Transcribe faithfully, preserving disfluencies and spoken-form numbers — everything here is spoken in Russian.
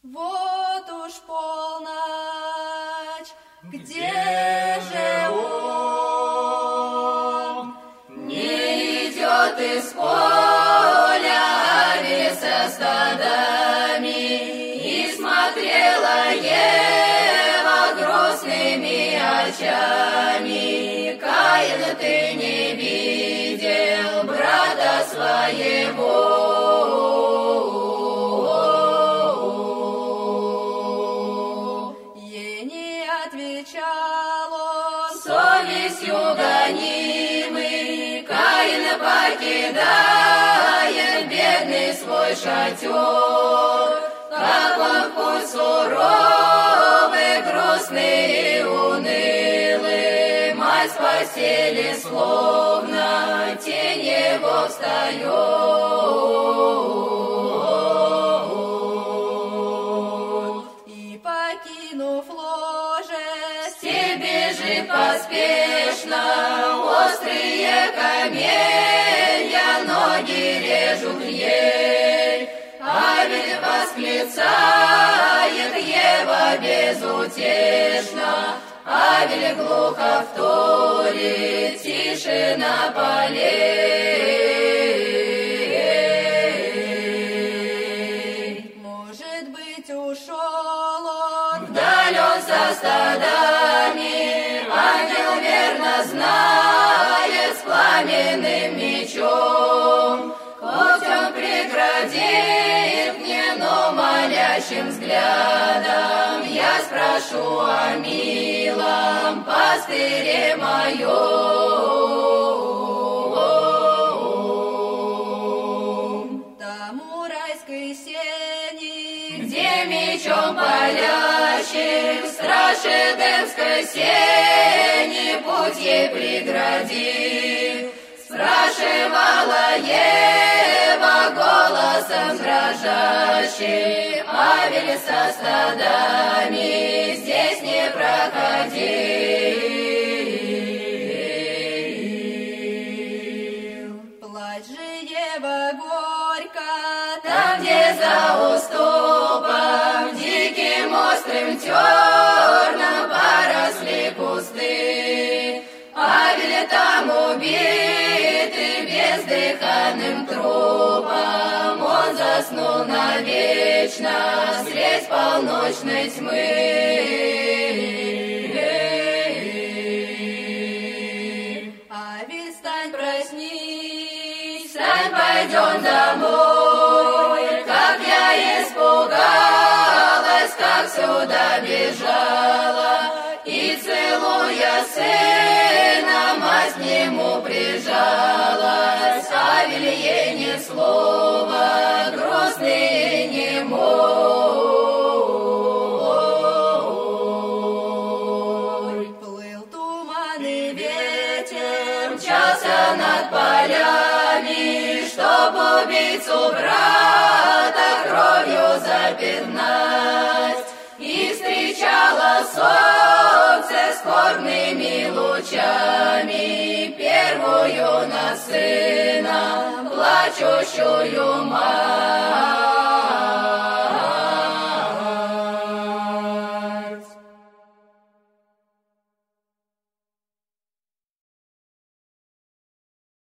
Вот уж полночь, где же он? Не идет из поля Авель со стадами, и смотрела Ева грустными очами. Каин, ты не видел брата своего. Отвечал он, совестью гонимый, Каин покидает бедный свой шатер. Как он в путь суровый, грустный и унылый, мать с постели словно тень его встает. И покинув бежит поспешно, острые каменья ноги режут ей. Авель восклицает, Ева безутешно, Авель глухо вторит, тишина полей. Может быть, ушел он вдаль он со стадами, ангел верно знает, с пламенным мечом. Когтем преградит мне, но молящим взглядом я спрошу о милом пастыре моем. Там у райской сени, где мечом палящим страж эдемской сени путь ей преградил. Спрашивала Ева голосом дрожащим, Авель со стадами здесь не проходил. Плачь же, Ева, горько, там, где за уступом диким острым терном поросли кусты. Авель там убитый бездыханным трупом, он заснул навечно средь полночной тьмы. Авель, встань, проснись, встань, пойдем домой. Как я испугалась, как сюда бежала, и целуя сына, мать к нему прижалась. Авель ей ни слова, грустный и немой. Плыл туман и ветер, мчался над полями, чтоб убийцу брата кровью запятнать. И встречала солнце скорбными лучами первую над сыном плачущую мать.